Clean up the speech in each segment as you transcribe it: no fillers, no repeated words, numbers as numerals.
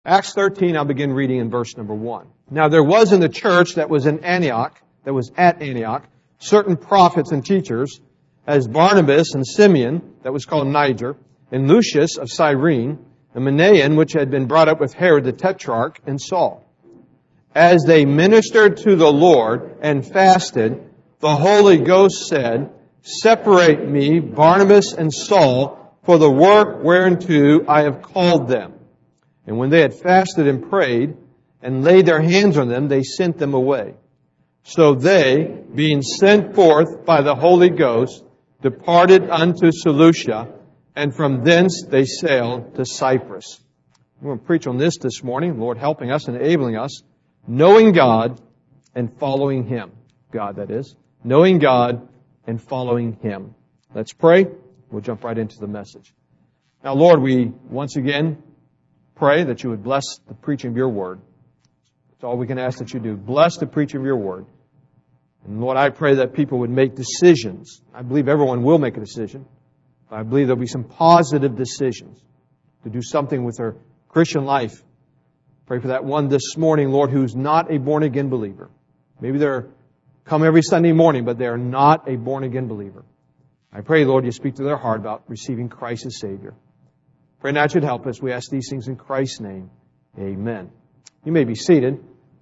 Acts 13, I'll begin reading in verse number 1. Now there was in the church that was at Antioch, certain prophets and teachers, as Barnabas and Simeon, that was called Niger, and Lucius of Cyrene, and Manaen, which had been brought up with Herod the Tetrarch, and Saul. As they ministered to the Lord and fasted, the Holy Ghost said, Separate me, Barnabas and Saul, for the work whereunto I have called them. And when they had fasted and prayed, and laid their hands on them, they sent them away. So they, being sent forth by the Holy Ghost, departed unto Seleucia, and from thence they sailed to Cyprus. I'm going to preach on this morning, Lord helping us and enabling us, knowing God and following Him. God, that is. Knowing God and following Him. Let's pray. We'll jump right into the message. Now, Lord, we once again pray that you would bless the preaching of your word. That's all we can ask that you do. Bless the preaching of your word. And Lord, I pray that people would make decisions. I believe everyone will make a decision. I believe there'll be some positive decisions to do something with their Christian life. Pray for that one this morning, Lord, who's not a born-again believer. Maybe they're come every Sunday morning, but they're not a born-again believer. I pray, Lord, you speak to their heart about receiving Christ as Savior. Pray that you'd help us. We ask these things in Christ's name. Amen. You may be seated.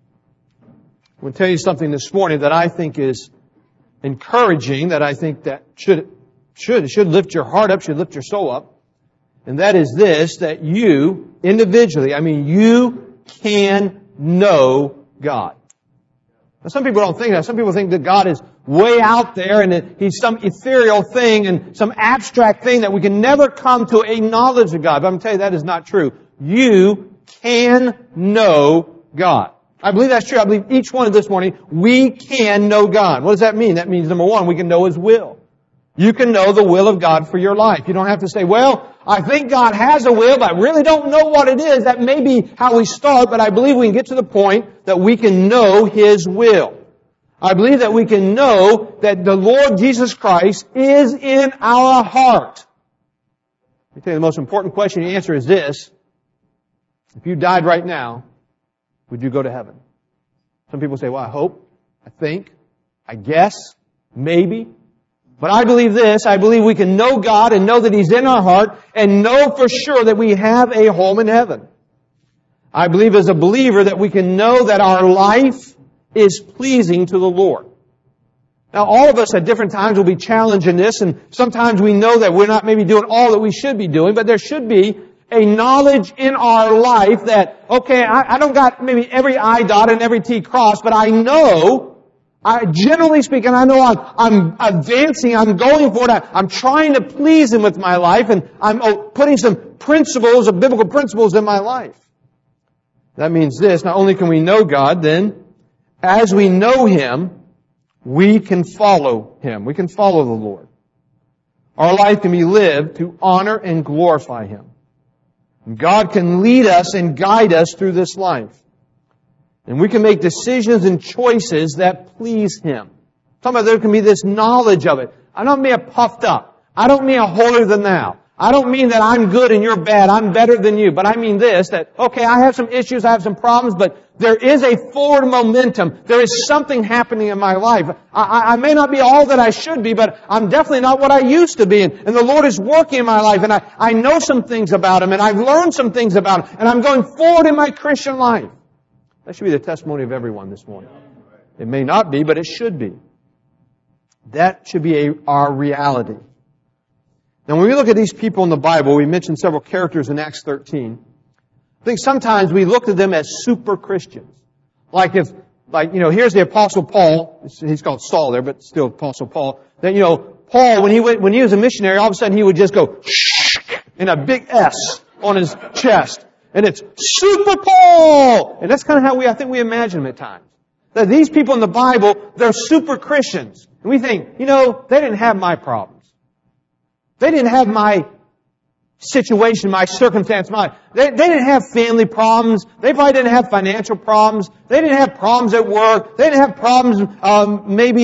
I'm going to tell you something this morning that I think is encouraging, that I think that should lift your heart up, should lift your soul up. And that is this, that you, individually, you can know God. Now, some people don't think that. Some people think that God is way out there and that He's some ethereal thing and some abstract thing that we can never come to a knowledge of God. But I'm going to tell you that is not true. You can know God. I believe that's true. I believe each one of this morning, we can know God. What does that mean? That means, number one, we can know His will. You can know the will of God for your life. You don't have to say, well, I think God has a will, but I really don't know what it is. That may be how we start, but I believe we can get to the point that we can know His will. I believe that we can know that the Lord Jesus Christ is in our heart. Let me tell you the most important question to answer is this. If you died right now, would you go to heaven? Some people say, well, I hope, I think, I guess, maybe. But I believe this, I believe we can know God and know that He's in our heart and know for sure that we have a home in heaven. I believe as a believer that we can know that our life is pleasing to the Lord. Now all of us at different times will be challenged in this, and sometimes we know that we're not maybe doing all that we should be doing, but there should be a knowledge in our life that, okay, I don't got maybe every I dotted and every T crossed, but I know, generally speaking, I know I'm advancing, I'm going for it, I'm trying to please Him with my life, and I'm putting some principles, biblical principles in my life. That means this, not only can we know God, then, as we know Him, we can follow Him. We can follow the Lord. Our life can be lived to honor and glorify Him. God can lead us and guide us through this life. And we can make decisions and choices that please Him. Sometimes there can be this knowledge of it. I don't mean a puffed up. I don't mean a holier than thou. I don't mean that I'm good and you're bad. I'm better than you. But I mean this, that, okay, I have some issues, I have some problems, but there is a forward momentum. There is something happening in my life. I may not be all that I should be, but I'm definitely not what I used to be. And the Lord is working in my life, and I know some things about Him, and I've learned some things about Him, and I'm going forward in my Christian life. That should be the testimony of everyone this morning. It may not be, but it should be. That should be our reality. Now, when we look at these people in the Bible, we mentioned several characters in Acts 13. I think sometimes we look at them as super Christians. Here's the Apostle Paul. He's called Saul there, but still Apostle Paul. Then, Paul, when he was a missionary, all of a sudden he would just go, in a big S on his chest. And it's Super Paul! And that's kind of how I think we imagine him at times. That these people in the Bible, they're super Christians. And we think, they didn't have my problems. They didn't have my situation, my circumstance, they didn't have family problems. They probably didn't have financial problems. They didn't have problems at work. They didn't have problems, maybe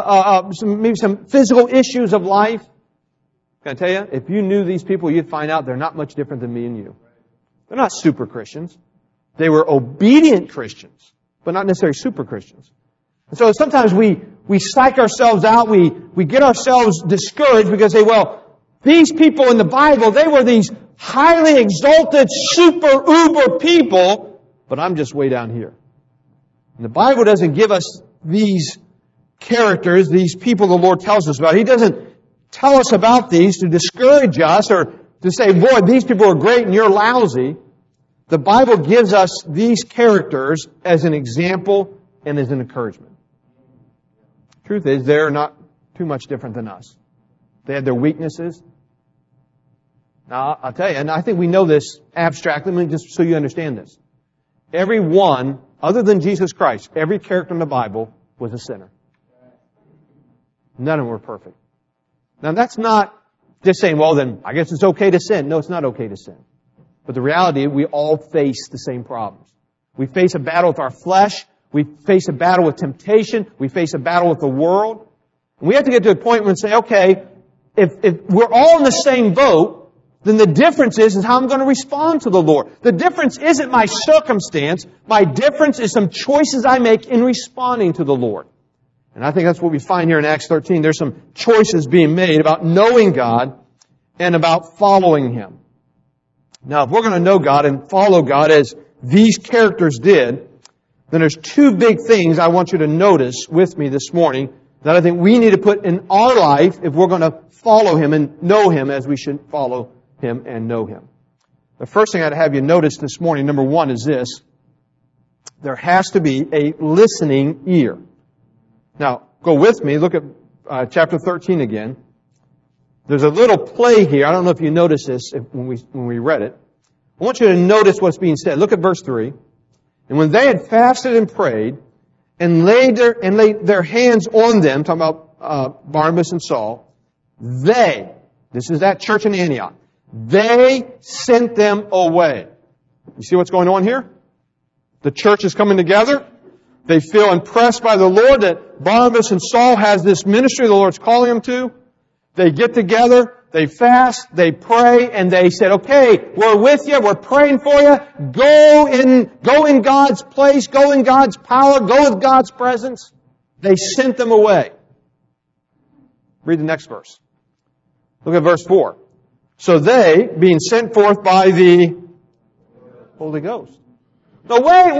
some physical issues of life. Can I tell you, if you knew these people, you'd find out they're not much different than me and you. They're not super Christians. They were obedient Christians, but not necessarily super Christians. And so sometimes we psych ourselves out, we get ourselves discouraged because they say, well, these people in the Bible, they were these highly exalted, super uber people, but I'm just way down here. And the Bible doesn't give us these characters, these people the Lord tells us about. He doesn't tell us about these to discourage us or to say, boy, these people are great and you're lousy. The Bible gives us these characters as an example and as an encouragement. Truth is, they're not too much different than us. They had their weaknesses. Now, I'll tell you, and I think we know this abstractly, just so you understand this. Every one, other than Jesus Christ, every character in the Bible was a sinner. None of them were perfect. Now, that's not just saying, well, then, I guess it's okay to sin. No, it's not okay to sin. But the reality is we all face the same problems. We face a battle with our flesh. We face a battle with temptation. We face a battle with the world. And we have to get to a point where we say, okay, if we're all in the same boat, then the difference is how I'm going to respond to the Lord. The difference isn't my circumstance. My difference is some choices I make in responding to the Lord. And I think that's what we find here in Acts 13. There's some choices being made about knowing God and about following Him. Now, if we're going to know God and follow God as these characters did, then there's two big things I want you to notice with me this morning that I think we need to put in our life if we're going to follow Him and know Him as we should follow Him and know Him. The first thing I'd have you notice this morning, number one, is this. There has to be a listening ear. Now, go with me. Look at chapter 13 again. There's a little play here. I don't know if you noticed this when we read it. I want you to notice what's being said. Look at verse 3. And when they had fasted and prayed and laid their hands on them, talking about Barnabas and Saul, this is that church in Antioch, they sent them away. You see what's going on here? The church is coming together. They feel impressed by the Lord that Barnabas and Saul has this ministry the Lord's calling them to. They get together, they fast, they pray, and they said, okay, we're with you, we're praying for you. Go in God's place, go in God's power, go with God's presence. They sent them away. Read the next verse. Look at verse 4. So they, being sent forth by the Holy Ghost. No, wait,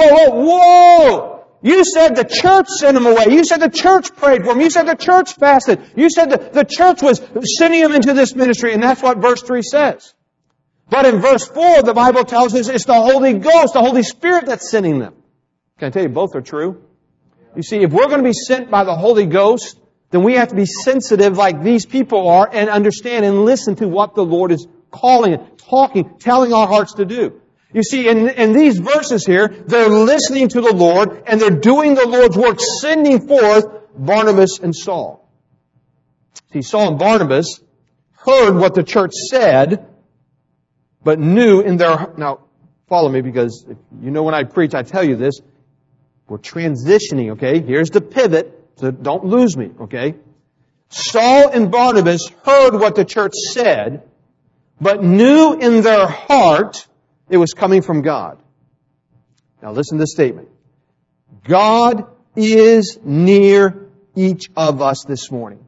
whoa! You said the church sent them away. You said the church prayed for them. You said the church fasted. You said the church was sending them into this ministry, and that's what verse 3 says. But in verse 4, the Bible tells us it's the Holy Ghost, the Holy Spirit that's sending them. Can I tell you, both are true? You see, if we're going to be sent by the Holy Ghost, then we have to be sensitive like these people are and understand and listen to what the Lord is calling, talking, telling our hearts to do. You see, in these verses here, they're listening to the Lord and they're doing the Lord's work, sending forth Barnabas and Saul. See, Saul and Barnabas heard what the church said, but knew in their... Now, follow me, because if you know when I preach, I tell you this. We're transitioning, okay? Here's the pivot, so don't lose me, okay? Saul and Barnabas heard what the church said, but knew in their heart it was coming from God. Now listen to this statement. God is near each of us this morning.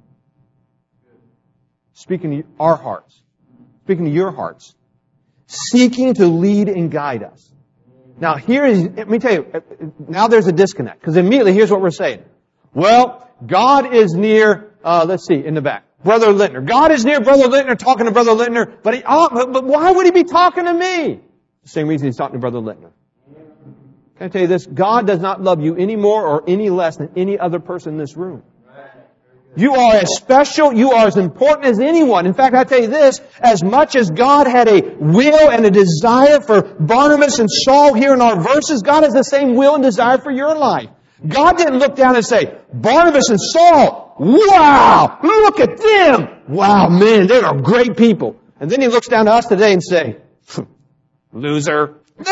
Speaking to our hearts. Speaking to your hearts. Seeking to lead and guide us. Now let me tell you, now there's a disconnect. Because immediately here's what we're saying. Well, God is near, let's see, in the back. Brother Littner. God is near Brother Littner, talking to Brother Littner, but why would He be talking to me? The same reason He's talking to Brother Littner. Can I tell you this? God does not love you any more or any less than any other person in this room. You are as special, you are as important as anyone. In fact, I tell you this, as much as God had a will and a desire for Barnabas and Saul here in our verses, God has the same will and desire for your life. God didn't look down and say, Barnabas and Saul, wow, look at them. Wow, man, they are great people. And then He looks down to us today and say, loser.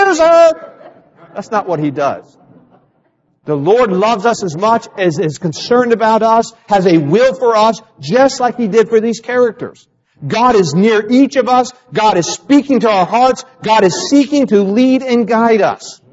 That's not what He does. The Lord loves us as much as is concerned about us, has a will for us, just like He did for these characters. God is near each of us. God is speaking to our hearts. God is seeking to lead and guide us.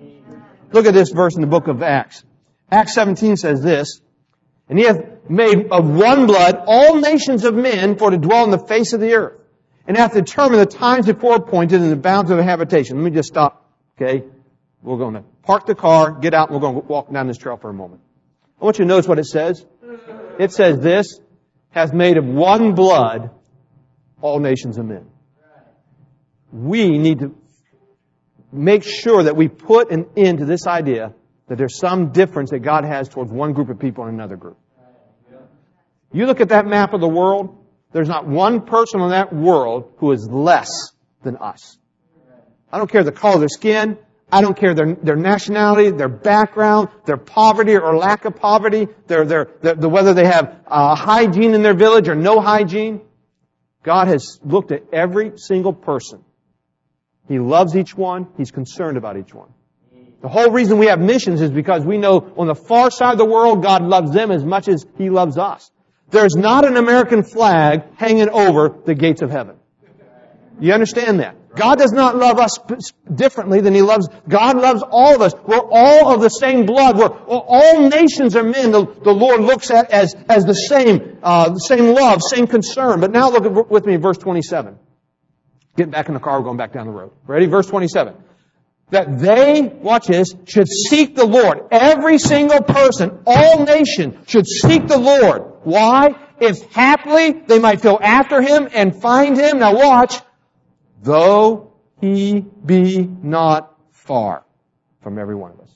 Look at this verse in the book of Acts. Acts 17 says this, and he hath made of one blood all nations of men for to dwell on the face of the earth, and hath determined the times before appointed and the bounds of their habitation. Let me just stop, okay? We're going to park the car, get out, and we're going to walk down this trail for a moment. I want you to notice what it says. It says this, hath made of one blood all nations of men. We need to make sure that we put an end to this idea that there's some difference that God has towards one group of people and another group. You look at that map of the world, there's not one person in that world who is less than us. I don't care the color of their skin. I don't care their nationality, their background, their poverty or lack of poverty, whether they have hygiene in their village or no hygiene. God has looked at every single person. He loves each one. He's concerned about each one. The whole reason we have missions is because we know on the far side of the world, God loves them as much as He loves us. There's not an American flag hanging over the gates of heaven. You understand that? God does not love us differently than He loves. God loves all of us. We're all of the same blood. All nations are men. The Lord looks at as the same love, same concern. But now look with me at verse 27. Getting back in the car, we're going back down the road. Ready? Verse 27. That they, watch this, should seek the Lord. Every single person, all nations should seek the Lord. Why? If haply they might go after Him and find Him. Now watch. Though He be not far from every one of us.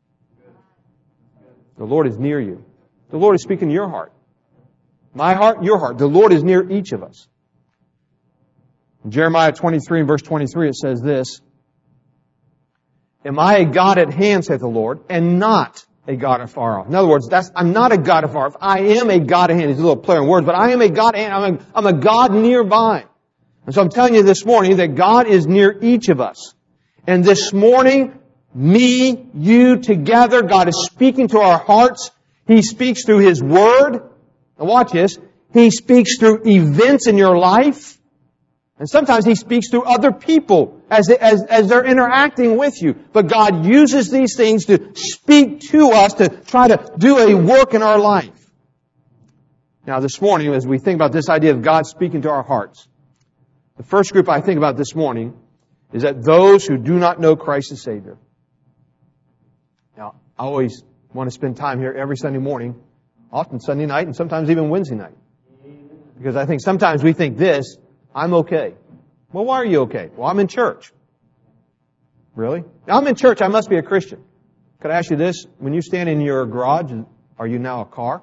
The Lord is near you. The Lord is speaking to your heart. My heart, your heart. The Lord is near each of us. In Jeremiah 23 and verse 23 it says this, Am I a God at hand, saith the Lord, and not a God afar off? In other words, I'm not a God afar off. I am a God at hand. It's a little play on words, but I am a God at hand. I'm a God nearby. And so I'm telling you this morning that God is near each of us. And this morning, me, you, together, God is speaking to our hearts. He speaks through His Word. Now watch this. He speaks through events in your life. And sometimes He speaks through other people as they're interacting with you. But God uses these things to speak to us, to try to do a work in our life. Now this morning, as we think about this idea of God speaking to our hearts, the first group I think about this morning is that those who do not know Christ as Savior. Now, I always want to spend time here every Sunday morning, often Sunday night, and sometimes even Wednesday night. Because I think sometimes we think this, I'm okay. Well, why are you okay? Well, I'm in church. Really? I'm in church, I must be a Christian. Could I ask you this? When you stand in your garage, are you now a car?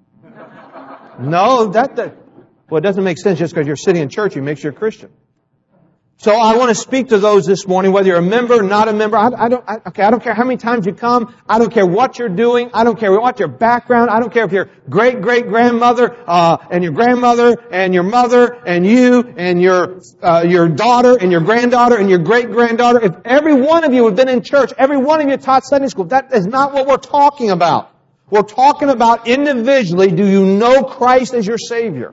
No, well, it doesn't make sense just because you're sitting in church, it makes you a Christian. So I want to speak to those this morning, whether you're a member or not a member. I don't care how many times you come. I don't care what you're doing. I don't care what your background. I don't care if you're great-great-grandmother, and your grandmother, and your mother, and you, and your daughter, and your granddaughter, and your great-granddaughter. If every one of you have been in church, every one of you taught Sunday school, that is not what we're talking about. We're talking about individually, do you know Christ as your Savior?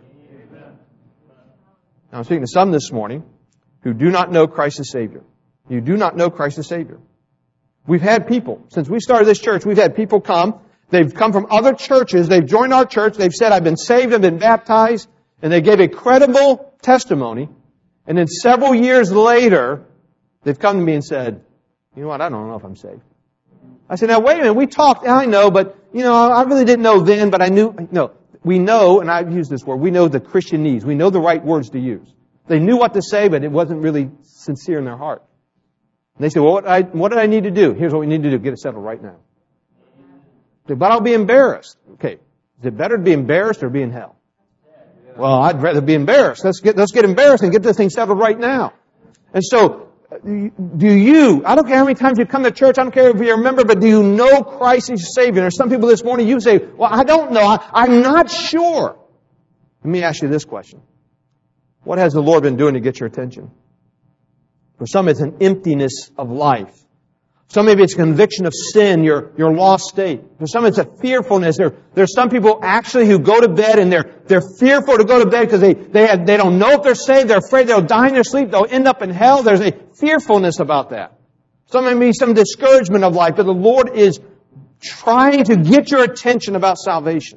Now, I'm speaking to some this morning who do not know Christ as Savior. You do not know Christ as Savior. We've had people, since we started this church, we've had people come. They've come from other churches. They've joined our church. They've said, I've been saved, I've been baptized. And they gave a credible testimony. And then several years later, they've come to me and said, you know what, I don't know if I'm saved. I said, now wait a minute, we talked, I know, but, I really didn't know then, but I knew, no. We know, and I've used this word, we know the Christian needs. We know the right words to use. They knew what to say, but it wasn't really sincere in their heart. And they said, well, what did I need to do? Here's what we need to do. Get it settled right now. Said, but I'll be embarrassed. Okay. Is it better to be embarrassed or be in hell? Well, I'd rather be embarrassed. Let's get embarrassed and get this thing settled right now. And so, I don't care how many times you come to church, I don't care if you're a member, but do you know Christ as your Savior? There's some people this morning, you say, well, I don't know. I'm not sure. Let me ask you this question. What has the Lord been doing to get your attention? For some, it's an emptiness of life. Some, maybe it's conviction of sin, your lost state. For some, it's a fearfulness. There's some people actually who go to bed and they're fearful to go to bed because they don't know if they're saved. They're afraid they'll die in their sleep. They'll end up in hell. There's a fearfulness about that. Some may be some discouragement of life, but the Lord is trying to get your attention about salvation.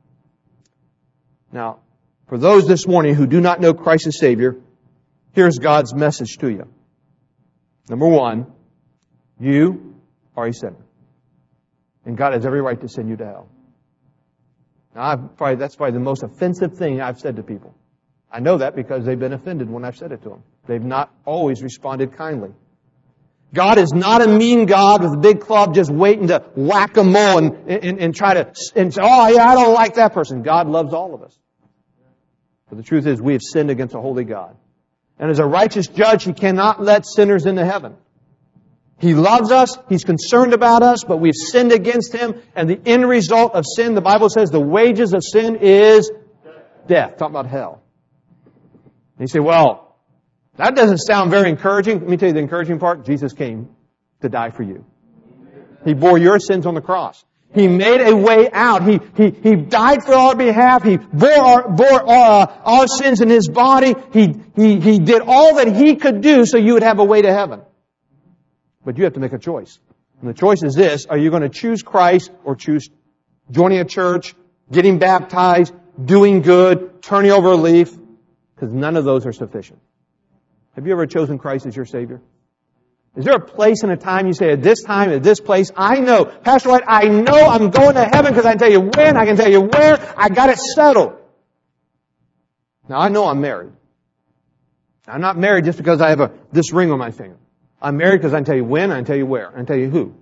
Now, for those this morning who do not know Christ as Savior, here's God's message to you. Number one, you are a sinner. And God has every right to send you to hell. Now, that's probably the most offensive thing I've said to people. I know that because they've been offended when I've said it to them. They've not always responded kindly. God is not a mean God with a big club just waiting to whack a mole and try to and say, oh yeah, I don't like that person. God loves all of us. But the truth is we have sinned against a holy God. And as a righteous judge, He cannot let sinners into heaven. He loves us, He's concerned about us, but we've sinned against Him, and the end result of sin, the Bible says the wages of sin is death. Talking about hell. And you say, well, that doesn't sound very encouraging. Let me tell you the encouraging part. Jesus came to die for you. He bore your sins on the cross. He made a way out. He died for our behalf. He bore our sins in His body. He did all that He could do so you would have a way to heaven. But you have to make a choice. And the choice is this. Are you going to choose Christ or choose joining a church, getting baptized, doing good, turning over a leaf? Because none of those are sufficient. Have you ever chosen Christ as your Savior? Is there a place and a time you say, at this time, at this place, I know, Pastor White, I know I'm going to heaven because I can tell you when, I can tell you where, I got it settled. Now, I know I'm married. I'm not married just because I have this ring on my finger. I'm married because I can tell you when, I can tell you where, I can tell you who.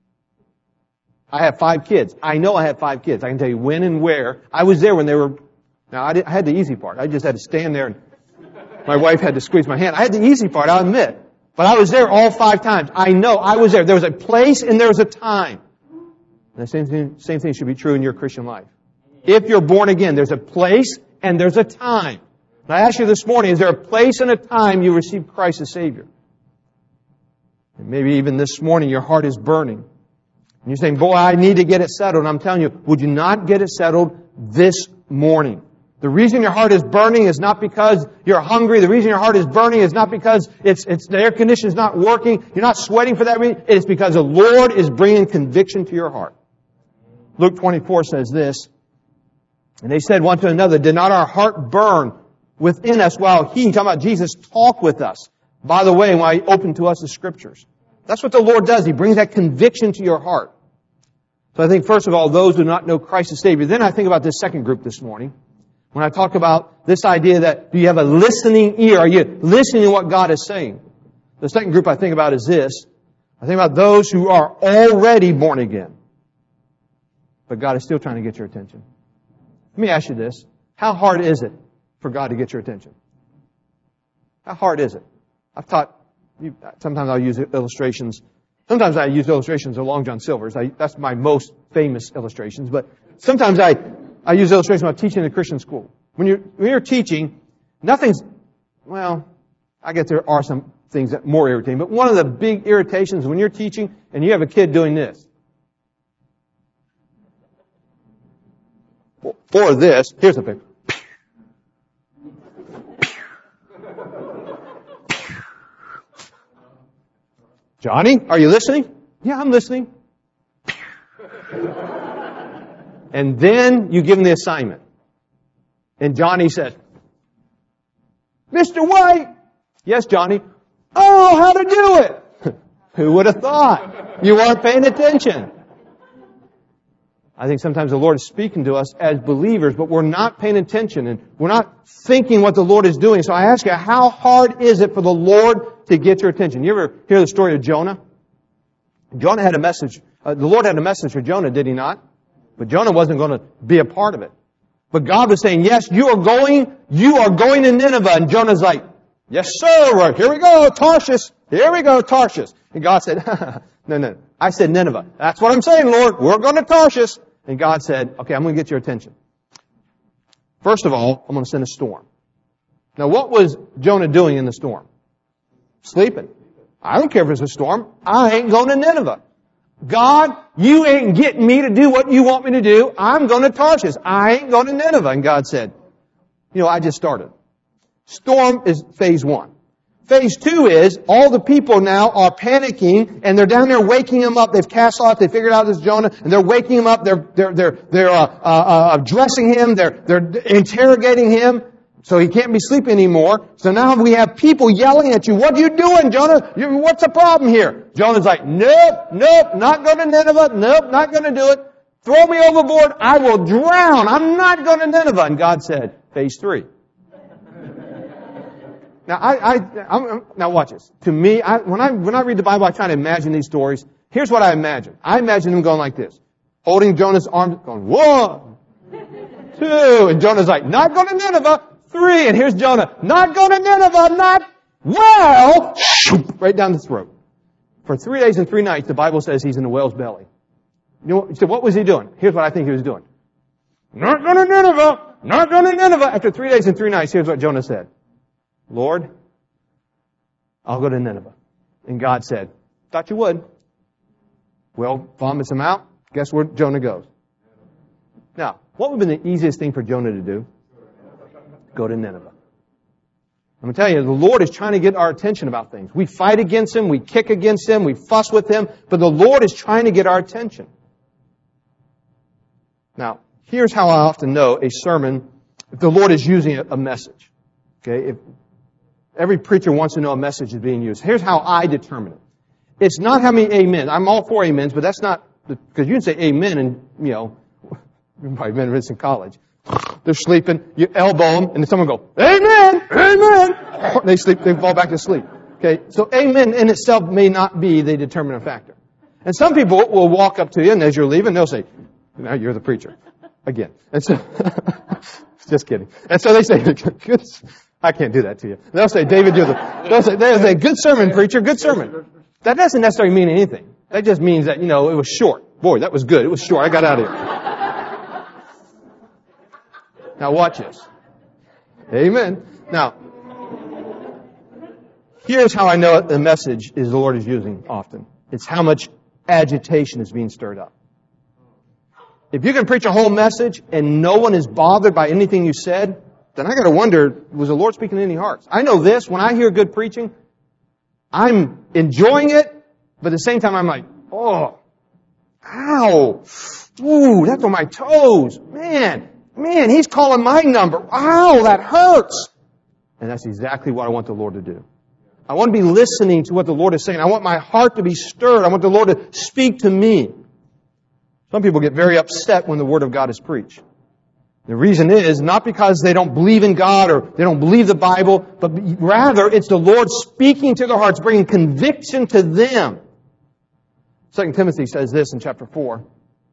I have 5 kids. I know I have 5 kids. I can tell you when and where. I was there when they were... Now, I had the easy part. I just had to stand there and my wife had to squeeze my hand. I had the easy part, I'll admit. But I was there all 5 times. I know I was there. There was a place and there was a time. And the same thing should be true in your Christian life. If you're born again, there's a place and there's a time. And I ask you this morning, is there a place and a time you received Christ as Savior? And maybe even this morning your heart is burning. And you're saying, boy, I need to get it settled. And I'm telling you, would you not get it settled this morning? The reason your heart is burning is not because you're hungry. The reason your heart is burning is not because the air conditioner is not working. You're not sweating for that reason. It is because the Lord is bringing conviction to your heart. Luke 24 says this, and they said one to another, did not our heart burn within us while He, talking about Jesus, talked with us? By the way, while He opened to us the Scriptures. That's what the Lord does. He brings that conviction to your heart. So I think, first of all, those who do not know Christ as Savior. Then I think about this second group this morning. When I talk about this idea that do you have a listening ear? Are you listening to what God is saying? The second group I think about is this. I think about those who are already born again. But God is still trying to get your attention. Let me ask you this. How hard is it for God to get your attention? How hard is it? I've taught, sometimes I'll use illustrations. Sometimes I use illustrations of Long John Silver's. That's my most famous illustrations. But sometimes I use illustrations when I'm teaching in a Christian school. When you're teaching, I guess there are some things that are more irritating, but one of the big irritations when you're teaching and you have a kid doing this. Or this, here's the picture. Johnny, are you listening? Yeah, I'm listening. And then you give him the assignment. And Johnny says, Mr. White. Yes, Johnny. Oh, how to do it. Who would have thought? You weren't paying attention. I think sometimes the Lord is speaking to us as believers, but we're not paying attention and we're not thinking what the Lord is doing. So I ask you, how hard is it for the Lord to get your attention? You ever hear the story of Jonah? Jonah had a message. The Lord had a message for Jonah, did He not? But Jonah wasn't going to be a part of it. But God was saying, yes, you are going to Nineveh. And Jonah's like, yes, sir. Here we go, Tarshish. Here we go, Tarshish. And God said, no. I said Nineveh. That's what I'm saying, Lord. We're going to Tarshish. And God said, okay, I'm going to get your attention. First of all, I'm going to send a storm. Now, what was Jonah doing in the storm? Sleeping. I don't care if it's a storm. I ain't going to Nineveh. God, you ain't getting me to do what you want me to do. I'm going to Tarshish. I ain't going to Nineveh. And God said, I just started. Storm is phase 1. Phase 2 is all the people now are panicking and they're down there waking him up. They've cast off. They figured out this Jonah and they're waking him up. They're dressing him. They're interrogating him. So he can't be sleeping anymore. So now we have people yelling at you. What are you doing, Jonah? What's the problem here? Jonah's like, nope, not going to Nineveh. Nope, not going to do it. Throw me overboard. I will drown. I'm not going to Nineveh. And God said, phase 3. Now, now watch this. To me, when I read the Bible, I try to imagine these stories. Here's what I imagine. I imagine him going like this. Holding Jonah's arms, going, 1, 2. And Jonah's like, not going to Nineveh. 3. And here's Jonah, not going to Nineveh, not well. Right down the throat. For 3 days and 3 nights, the Bible says he's in the whale's belly. You said, what was he doing? Here's what I think he was doing. Not going to Nineveh, not going to Nineveh. After 3 days and 3 nights, here's what Jonah said. Lord, I'll go to Nineveh. And God said, thought you would. Well, vomits him out. Guess where Jonah goes? Now, what would have been the easiest thing for Jonah to do? Go to Nineveh. I'm going to tell you, the Lord is trying to get our attention about things. We fight against Him, we kick against Him, we fuss with Him, but the Lord is trying to get our attention. Now, here's how I often know a sermon, if the Lord is using a message. Okay, if every preacher wants to know a message is being used. Here's how I determine it. It's not how many amens. I'm all for amens, but that's not, because you can say amen and, you've probably been in college. They're sleeping, you elbow them, and then someone go, amen, amen. They sleep, they fall back to sleep. Okay, so amen in itself may not be the determinant factor. And some people will walk up to you, and as you're leaving, they'll say, now you're the preacher. Again. And so, just kidding. And so they say, good, I can't do that to you. They'll say, David, they'll say, good sermon, preacher, good sermon. That doesn't necessarily mean anything. That just means that, it was short. Boy, that was good. It was short. I got out of here. Now watch this. Amen. Now, here's how I know the message is the Lord is using often. It's how much agitation is being stirred up. If you can preach a whole message and no one is bothered by anything you said, then I got to wonder, was the Lord speaking to any hearts? I know this, when I hear good preaching, I'm enjoying it, but at the same time I'm like, oh, ow, ooh, that's on my toes, Man, He's calling my number. Ow, that hurts. And that's exactly what I want the Lord to do. I want to be listening to what the Lord is saying. I want my heart to be stirred. I want the Lord to speak to me. Some people get very upset when the Word of God is preached. The reason is not because they don't believe in God or they don't believe the Bible, but rather it's the Lord speaking to their hearts, bringing conviction to them. 2 Timothy says this in chapter 4.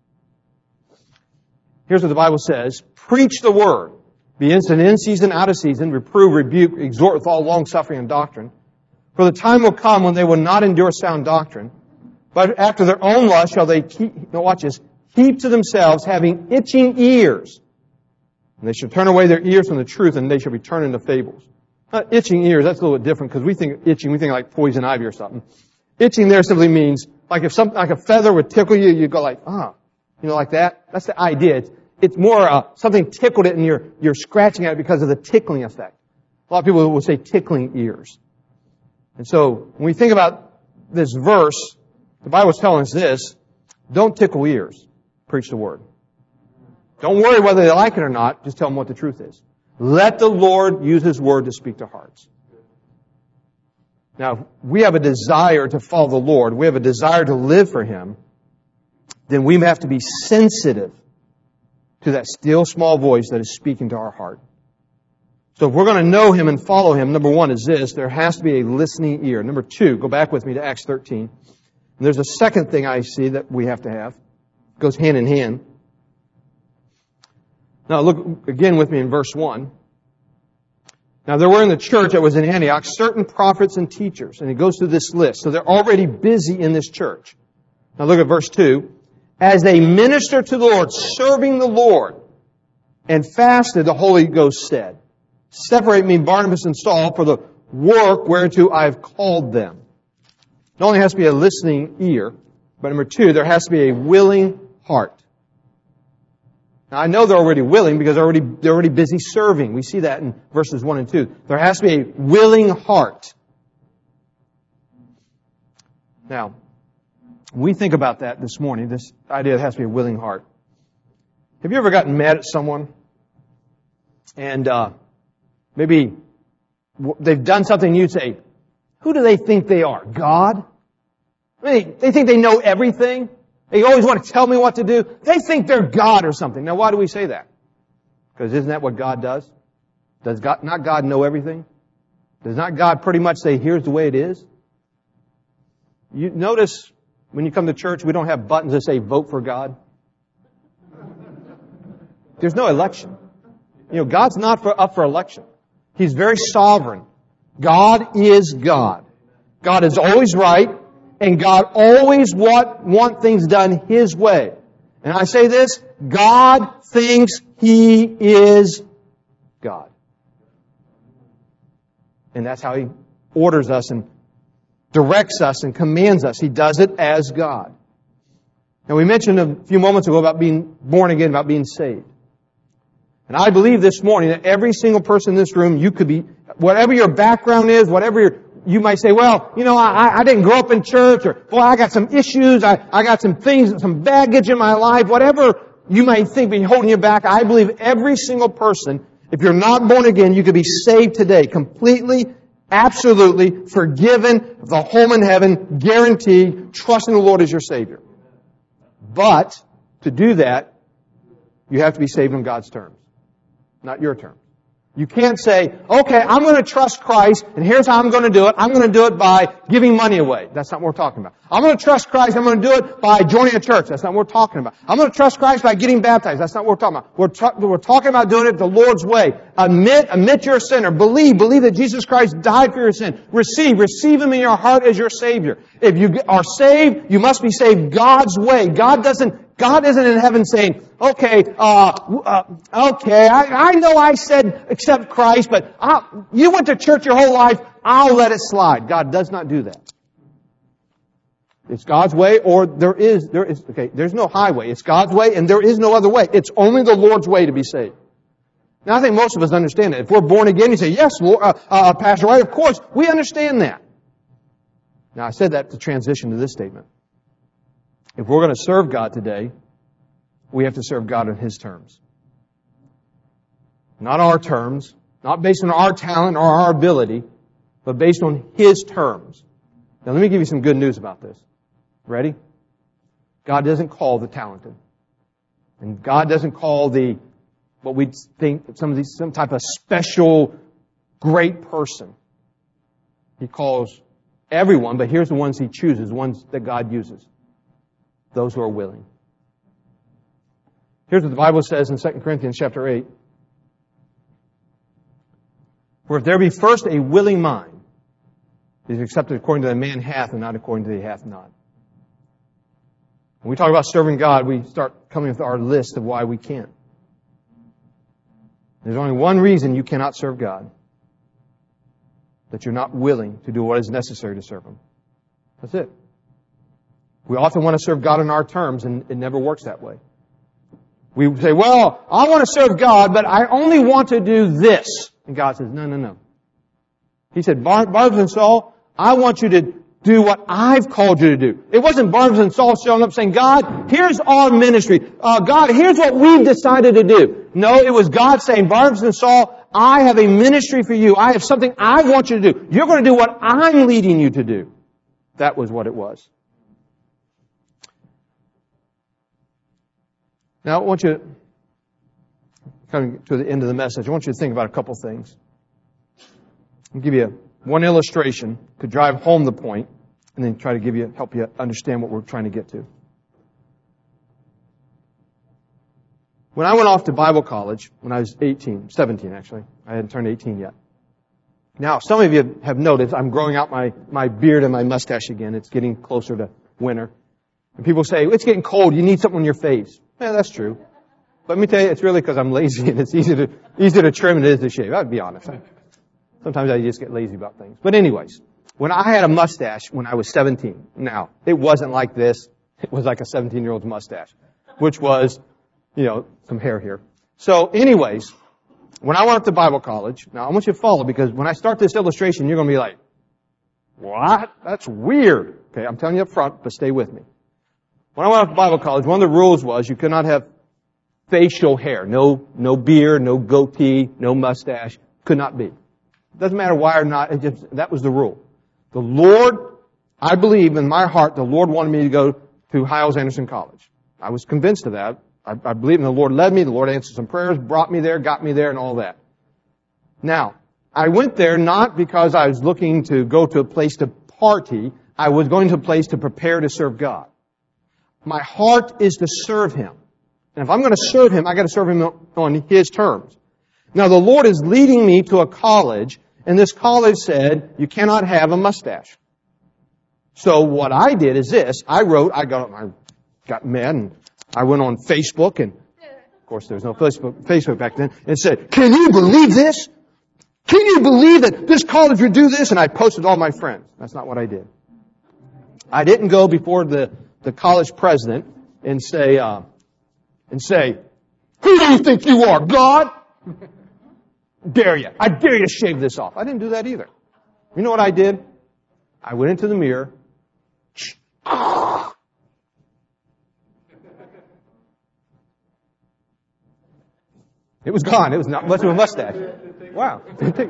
Here's what the Bible says. Preach the word. Be instant in season, out of season. Reprove, rebuke, exhort with all long-suffering and doctrine. For the time will come when they will not endure sound doctrine, but after their own lust shall they heap to themselves, having itching ears. And they shall turn away their ears from the truth, and they shall be turned into fables. Not itching ears, that's a little bit different, because we think itching, we think like poison ivy or something. Itching there simply means, like if something, like a feather would tickle you, you go like, like that. That's the idea. It's more something tickled it and you're scratching at it because of the tickling effect. A lot of people will say tickling ears. And so when we think about this verse, the Bible is telling us this, don't tickle ears. Preach the word. Don't worry whether they like it or not. Just tell them what the truth is. Let the Lord use His word to speak to hearts. Now, if we have a desire to follow the Lord, we have a desire to live for Him, then we have to be sensitive to that still small voice that is speaking to our heart. So if we're going to know Him and follow Him, number one is this, there has to be a listening ear. Number two, go back with me to Acts 13. And there's a second thing I see that we have to have. It goes hand in hand. Now look again with me in verse 1. Now there were in the church that was in Antioch certain prophets and teachers. And it goes through this list. So they're already busy in this church. Now look at verse 2. As they ministered to the Lord, serving the Lord, and fasted, the Holy Ghost said, Separate me, Barnabas and Saul, for the work whereto I have called them. Not only has to be a listening ear, but number two, there has to be a willing heart. Now I know they're already willing because they're already busy serving. We see that in verses 1 and 2. There has to be a willing heart. Now, when we think about that this morning, this idea that it has to be a willing heart. Have you ever gotten mad at someone and maybe they've done something you'd say, who do they think they are? God? I mean, they think they know everything. They always want to tell me what to do. They think they're God or something. Now, why do we say that? Because isn't that what God does? Does not God know everything? Does not God pretty much say, here's the way it is? You notice when you come to church, we don't have buttons that say, vote for God. There's no election. God's not up for election. He's very sovereign. God is God. God is always right, and God always want things done His way. And I say this, God thinks He is God. And that's how He orders us and directs us and commands us. He does it as God. Now we mentioned a few moments ago about being born again, about being saved. And I believe this morning that every single person in this room, you could be, whatever your background is, you might say, well, I didn't grow up in church, or, boy, I got some issues, I got some things, some baggage in my life, whatever you might think be holding you back. I believe every single person, if you're not born again, you could be saved today, completely, absolutely forgiven, the home in heaven, guaranteed, trusting the Lord as your Savior. But, to do that, you have to be saved on God's terms. Not your terms. You can't say, okay, I'm going to trust Christ, and here's how I'm going to do it. I'm going to do it by giving money away. That's not what we're talking about. I'm going to trust Christ. I'm going to do it by joining a church. That's not what we're talking about. I'm going to trust Christ by getting baptized. That's not what we're talking about. We're talking about doing it the Lord's way. Admit you're a sinner. Believe that Jesus Christ died for your sin. Receive Him in your heart as your Savior. If you are saved, you must be saved God's way. God isn't in heaven saying, okay, I know I said accept Christ, but you went to church your whole life, I'll let it slide. God does not do that. It's God's way, or there's no highway. It's God's way, and there is no other way. It's only the Lord's way to be saved. Now, I think most of us understand that. If we're born again, you say, yes, Lord, Pastor White, of course, we understand that. Now, I said that to transition to this statement. If we're going to serve God today, we have to serve God on His terms. Not our terms, not based on our talent or our ability, but based on His terms. Now let me give you some good news about this. Ready? God doesn't call the talented. And God doesn't call what we think some type of special great person. He calls everyone, but here's the ones He chooses, the ones that God uses. Those who are willing. Here's what the Bible says in 2 Corinthians chapter 8. For if there be first a willing mind, it is accepted according to the man hath and not according to the hath not. When we talk about serving God, we start coming with our list of why we can't. There's only one reason you cannot serve God. That you're not willing to do what is necessary to serve Him. That's it. We often want to serve God on our terms, and it never works that way. We say, well, I want to serve God, but I only want to do this. And God says, no. He said, Barnabas and Saul, I want you to do what I've called you to do. It wasn't Barnabas and Saul showing up saying, God, here's our ministry. God, here's what we've decided to do. No, it was God saying, Barnabas and Saul, I have a ministry for you. I have something I want you to do. You're going to do what I'm leading you to do. That was what it was. Now, I want you, coming to the end of the message, I want you to think about a couple things. I'll give you one illustration to drive home the point, and then try to help you understand what we're trying to get to. When I went off to Bible college, when I was 17 actually, I hadn't turned 18 yet. Now, some of you have noticed I'm growing out my beard and my mustache again. It's getting closer to winter. And people say, it's getting cold, you need something on your face. Yeah, that's true. But let me tell you, it's really because I'm lazy and it's easier to trim than it is to shave. I'll be honest. Sometimes I just get lazy about things. But anyways, when I had a mustache when I was 17, now, it wasn't like this. It was like a 17-year-old's mustache, which was, some hair here. So anyways, when I went up to Bible college, now I want you to follow because when I start this illustration, you're going to be like, What? That's weird. Okay, I'm telling you up front, but stay with me. When I went off to Bible college, one of the rules was you could not have facial hair. No beard, no goatee, no mustache. Could not be. Doesn't matter why or not. That was the rule. The Lord, I believe in my heart, the Lord wanted me to go to Hyles-Anderson College. I was convinced of that. I believe in the Lord led me. The Lord answered some prayers, brought me there, got me there, and all that. Now, I went there not because I was looking to go to a place to party. I was going to a place to prepare to serve God. My heart is to serve Him. And if I'm going to serve Him, I got to serve Him on His terms. Now, the Lord is leading me to a college, and this college said, you cannot have a mustache. So what I did is this. I got mad, and I went on Facebook, and of course there was no Facebook back then, and said, can you believe this? Can you believe that this college would do this? And I posted all my friends. That's not what I did. I didn't go before the college president and say, who do you think you are, God? Dare you. I dare you to shave this off. I didn't do that either. You know what I did? I went into the mirror. It was gone. It was not much of a mustache. Wow.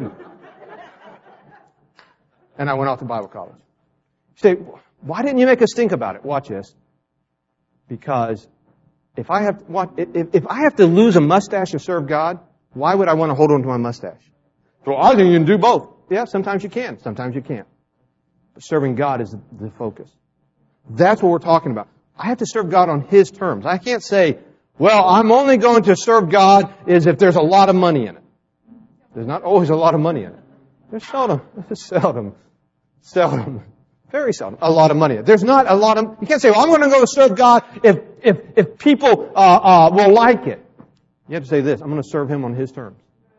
And I went off to Bible college. You say, why didn't you make us think about it? Watch this. Because if I have to lose a mustache to serve God, why would I want to hold on to my mustache? So I think you can do both. Yeah, sometimes you can. Sometimes you can't. But serving God is the focus. That's what we're talking about. I have to serve God on His terms. I can't say, well, I'm only going to serve God is if there's a lot of money in it. There's not always a lot of money in it. There's seldom, very seldom, a lot of money in it. There's not a lot of, you can't say, well, I'm going to go serve God if people will like it. You have to say this, I'm going to serve Him on His terms.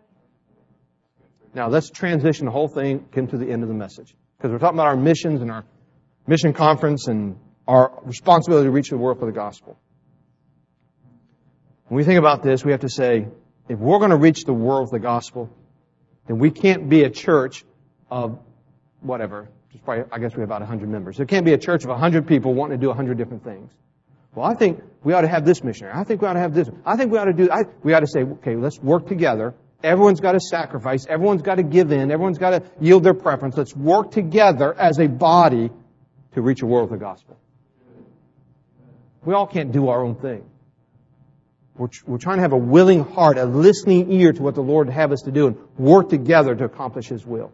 Now, let's transition the whole thing into the end of the message. Because we're talking about our missions and our mission conference and our responsibility to reach the world for the gospel. When we think about this, we have to say, if we're going to reach the world with the gospel, then we can't be a church of whatever. I guess we have about 100 members. There can't be a church of 100 people wanting to do 100 different things. Well, I think we ought to have this missionary. I think we ought to have this. I think we ought to do. We ought to say, okay, let's work together. Everyone's got to sacrifice. Everyone's got to give in. Everyone's got to yield their preference. Let's work together as a body to reach the world with the gospel. We all can't do our own thing. We're trying to have a willing heart, a listening ear to what the Lord would have us to do, and work together to accomplish His will.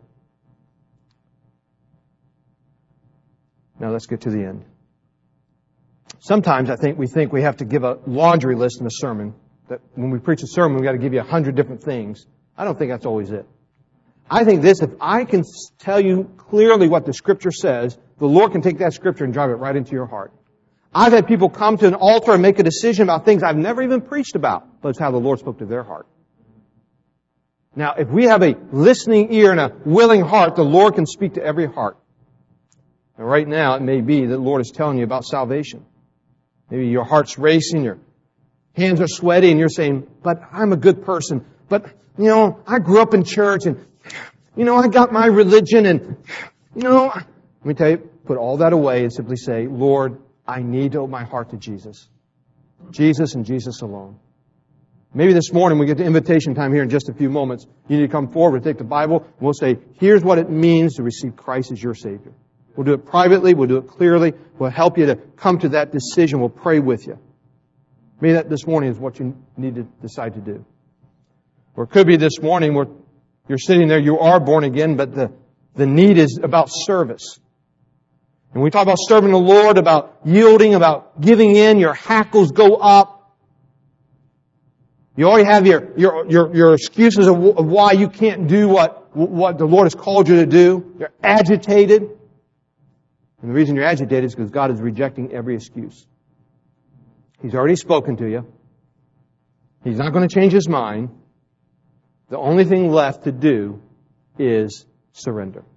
Now let's get to the end. Sometimes I think we have to give a laundry list in a sermon. That when we preach a sermon, we've got to give you 100 different things. I don't think that's always it. I think this, if I can tell you clearly what the Scripture says, the Lord can take that Scripture and drive it right into your heart. I've had people come to an altar and make a decision about things I've never even preached about, but it's how the Lord spoke to their heart. Now, if we have a listening ear and a willing heart, the Lord can speak to every heart. And right now, it may be that the Lord is telling you about salvation. Maybe your heart's racing, your hands are sweaty, and you're saying, but I'm a good person. But, I grew up in church, and, I got my religion, and, let me tell you, put all that away and simply say, Lord, I need to open my heart to Jesus. Jesus and Jesus alone. Maybe this morning we get to invitation time here in just a few moments. You need to come forward, take the Bible, and we'll say, here's what it means to receive Christ as your Savior. We'll do it privately, we'll do it clearly, we'll help you to come to that decision, we'll pray with you. Maybe that this morning is what you need to decide to do. Or it could be this morning where you're sitting there, you are born again, but the need is about service. And we talk about serving the Lord, about yielding, about giving in, your hackles go up. You already have your excuses of why you can't do what the Lord has called you to do. You're agitated. And the reason you're agitated is because God is rejecting every excuse. He's already spoken to you. He's not going to change His mind. The only thing left to do is surrender.